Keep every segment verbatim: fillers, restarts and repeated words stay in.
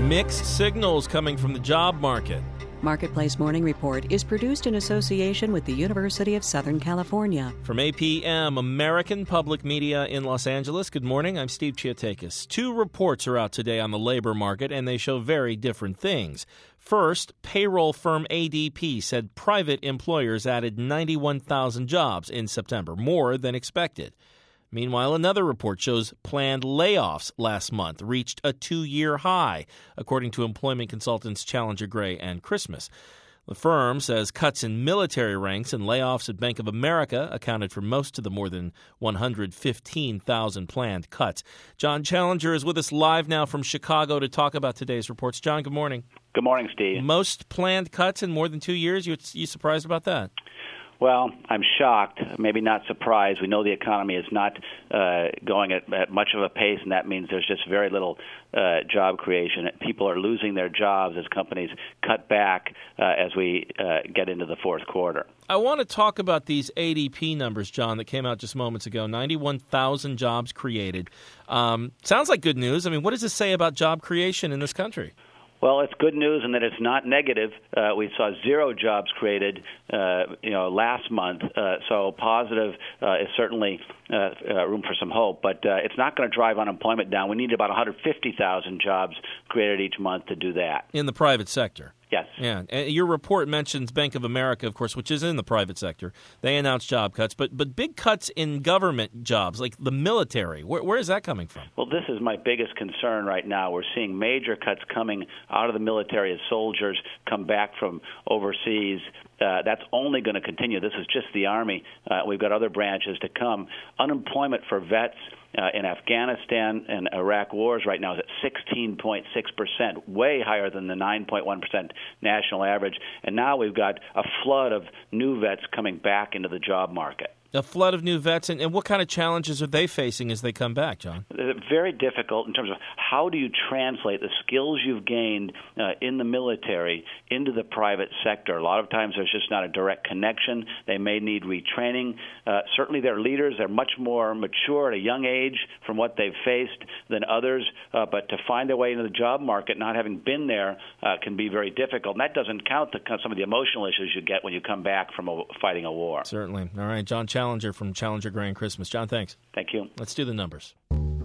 Mixed signals coming from the job market. Marketplace Morning Report is produced in association with the University of Southern California. From A P M, American Public Media in Los Angeles, good morning. I'm Steve Chiotakis. Two reports are out today on the labor market, and they show very different things. First, payroll firm A D P said private employers added ninety-one thousand jobs in September, more than expected. Meanwhile, another report shows planned layoffs last month reached a two-year high, according to employment consultants Challenger Gray and Christmas. The firm says cuts in military ranks and layoffs at Bank of America accounted for most of the more than one hundred fifteen thousand planned cuts. John Challenger is with us live now from Chicago to talk about today's reports. John, good morning. Good morning, Steve. Most planned cuts in more than two years? You, you surprised about that? Well, I'm shocked, maybe not surprised. We know the economy is not uh, going at, at much of a pace, and that means there's just very little uh, job creation. People are losing their jobs as companies cut back uh, as we uh, get into the fourth quarter. I want to talk about these A D P numbers, John, that came out just moments ago. ninety-one thousand jobs created. Um, sounds like good news. I mean, what does this say about job creation in this country? Well, it's good news in that it's not negative. Uh, we saw zero jobs created, uh, you know, last month. Uh, so positive uh, is certainly uh, uh, room for some hope. But uh, it's not going to drive unemployment down. We need about one hundred fifty thousand jobs created each month to do that. In the private sector? Yes. Yeah. And your report mentions Bank of America, of course, which is in the private sector. They announced job cuts, but but big cuts in government jobs, like the military. Where, where is that coming from? Well, this is my biggest concern right now. We're seeing major cuts coming out of the military as soldiers come back from overseas. Uh, that's only going to continue. This is just the Army. Uh, we've got other branches to come. Unemployment for vets Uh, in Afghanistan and Iraq wars right now is at sixteen point six percent, way higher than the nine point one percent national average. And now we've got a flood of new vets coming back into the job market. A flood of new vets, and, and what kind of challenges are they facing as they come back, John? Very difficult in terms of how do you translate the skills you've gained uh, in the military into the private sector. A lot of times there's just not a direct connection. They may need retraining. Uh, certainly their leaders are much more mature at a young age from what they've faced than others, uh, but to find their way into the job market, not having been there, uh, can be very difficult. And that doesn't count the, some of the emotional issues you get when you come back from a, fighting a war. Certainly. All right, John Challenger from Challenger Gray and Christmas. John, thanks. Thank you. Let's do the numbers.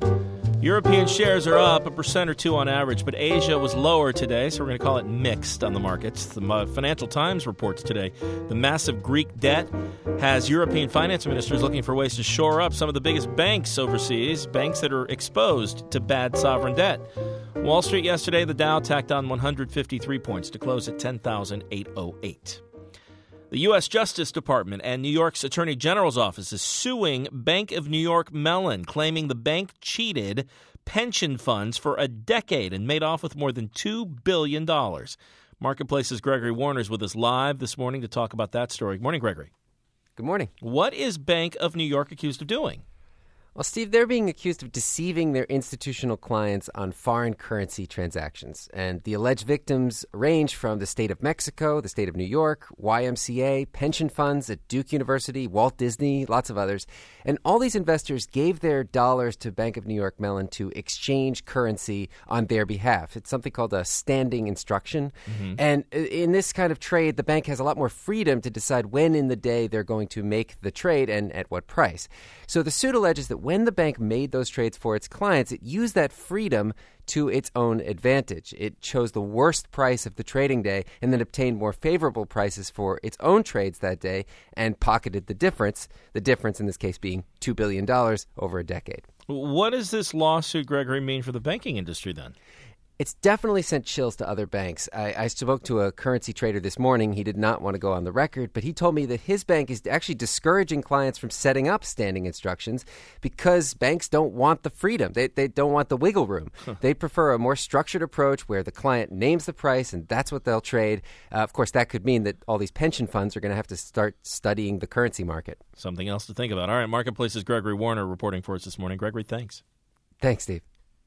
European shares are up a percent or two on average, but Asia was lower today, so we're going to call it mixed on the markets. The Financial Times reports today the massive Greek debt has European finance ministers looking for ways to shore up some of the biggest banks overseas, banks that are exposed to bad sovereign debt. Wall Street yesterday, the Dow tacked on one hundred fifty-three points to close at ten thousand eight hundred eight. The U S Justice Department and New York's Attorney General's office is suing Bank of New York Mellon, claiming the bank cheated pension funds for a decade and made off with more than two billion dollars. Marketplace's Gregory Warner is with us live this morning to talk about that story. Good morning, Gregory. Good morning. What is Bank of New York accused of doing? Well, Steve, they're being accused of deceiving their institutional clients on foreign currency transactions. And the alleged victims range from the state of Mexico, the state of New York, Y M C A, pension funds at Duke University, Walt Disney, lots of others. And all these investors gave their dollars to Bank of New York Mellon to exchange currency on their behalf. It's something called a standing instruction. Mm-hmm. And in this kind of trade, the bank has a lot more freedom to decide when in the day they're going to make the trade and at what price. So the suit alleges that when the bank made those trades for its clients, it used that freedom to its own advantage. It chose the worst price of the trading day and then obtained more favorable prices for its own trades that day and pocketed the difference, the difference in this case being two billion dollars over a decade. What does this lawsuit, Gregory, mean for the banking industry then? It's definitely sent chills to other banks. I, I spoke to a currency trader this morning. He did not want to go on the record, but he told me that his bank is actually discouraging clients from setting up standing instructions because banks don't want the freedom. They, they don't want the wiggle room. Huh. They prefer a more structured approach where the client names the price and that's what they'll trade. Uh, of course, that could mean that all these pension funds are going to have to start studying the currency market. Something else to think about. All right, Marketplace's Gregory Warner reporting for us this morning. Gregory, thanks. Thanks, Steve.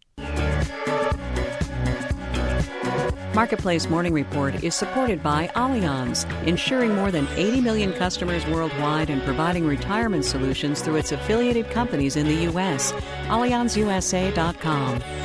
Marketplace Morning Report is supported by Allianz, insuring more than eighty million customers worldwide and providing retirement solutions through its affiliated companies in the U S Allianz U S A dot com.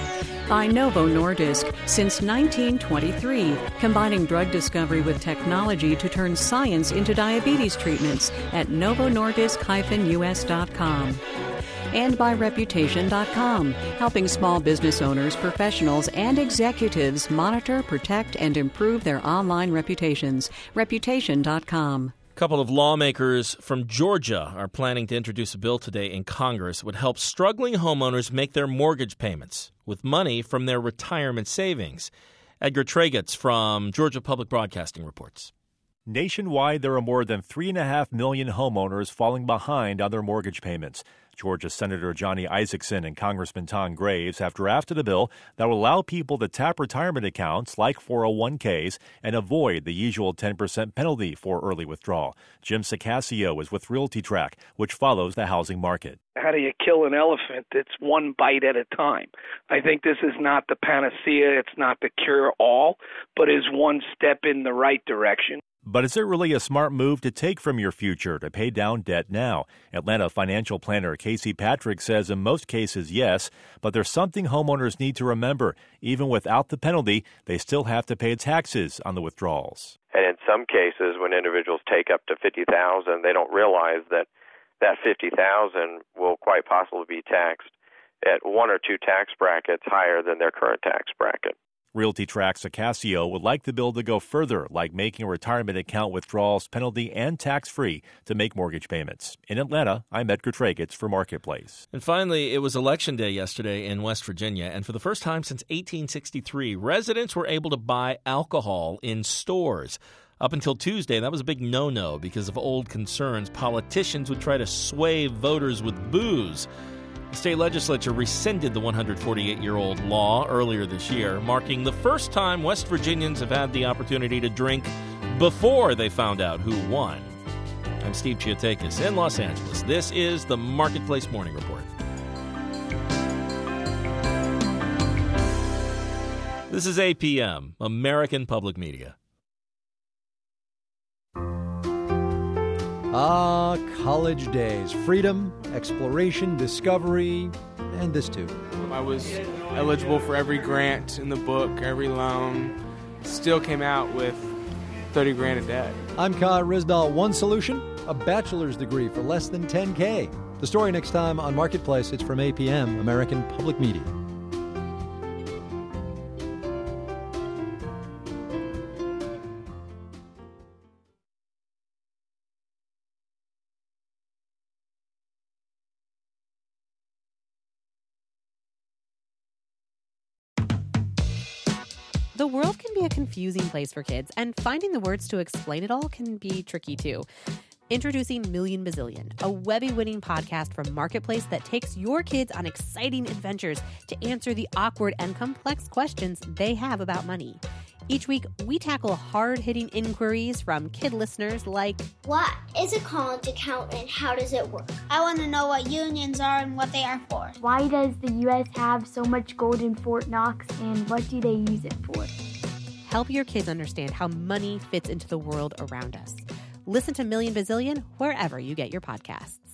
By Novo Nordisk since nineteen twenty-three, combining drug discovery with technology to turn science into diabetes treatments at novo nordisk dash u s dot com. And by Reputation dot com, helping small business owners, professionals, and executives monitor, protect, and improve their online reputations. Reputation dot com. A couple of lawmakers from Georgia are planning to introduce a bill today in Congress that would help struggling homeowners make their mortgage payments with money from their retirement savings. Edgar Tragetz from Georgia Public Broadcasting reports. Nationwide, there are more than three point five million homeowners falling behind on their mortgage payments. Georgia Senator Johnny Isakson and Congressman Tom Graves have drafted a bill that will allow people to tap retirement accounts like four oh one k's and avoid the usual ten percent penalty for early withdrawal. Jim Sicasio is with RealtyTrack, which follows the housing market. How do you kill an elephant? It's one bite at a time. I think this is not the panacea. It's not the cure-all, but is one step in the right direction. But is it really a smart move to take from your future to pay down debt now? Atlanta financial planner Casey Patrick says in most cases, yes, but there's something homeowners need to remember. Even without the penalty, they still have to pay taxes on the withdrawals. And in some cases, when individuals take up to fifty thousand dollars, they don't realize that that fifty thousand dollars will quite possibly be taxed at one or two tax brackets higher than their current tax bracket. RealtyTrack's Sicasio would like the bill to go further, like making a retirement account withdrawals penalty and tax-free to make mortgage payments. In Atlanta, I'm Edgar Tragetz for Marketplace. And finally, it was Election Day yesterday in West Virginia, and for the first time since eighteen sixty-three, residents were able to buy alcohol in stores. Up until Tuesday, that was a big no-no because of old concerns. Politicians would try to sway voters with booze. The state legislature rescinded the one hundred forty-eight-year-old law earlier this year, marking the first time West Virginians have had the opportunity to drink before they found out who won. I'm Steve Chiotakis in Los Angeles. This is the Marketplace Morning Report. This is A P M, American Public Media. Ah, college days. Freedom, exploration, discovery, and this too. I was eligible for every grant in the book, every loan. Still came out with thirty grand of debt. I'm Ka Risdal. One solution, a bachelor's degree for less than ten K. The story next time on Marketplace. It's from A P M, American Public Media. The world can be a confusing place for kids, and finding the words to explain it all can be tricky too. Introducing Million Bazillion, a Webby-winning podcast from Marketplace that takes your kids on exciting adventures to answer the awkward and complex questions they have about money. Each week, we tackle hard-hitting inquiries from kid listeners like, what is a college account and how does it work? I want to know what unions are and what they are for. Why does the U S have so much gold in Fort Knox and what do they use it for? Help your kids understand how money fits into the world around us. Listen to Million Bazillion wherever you get your podcasts.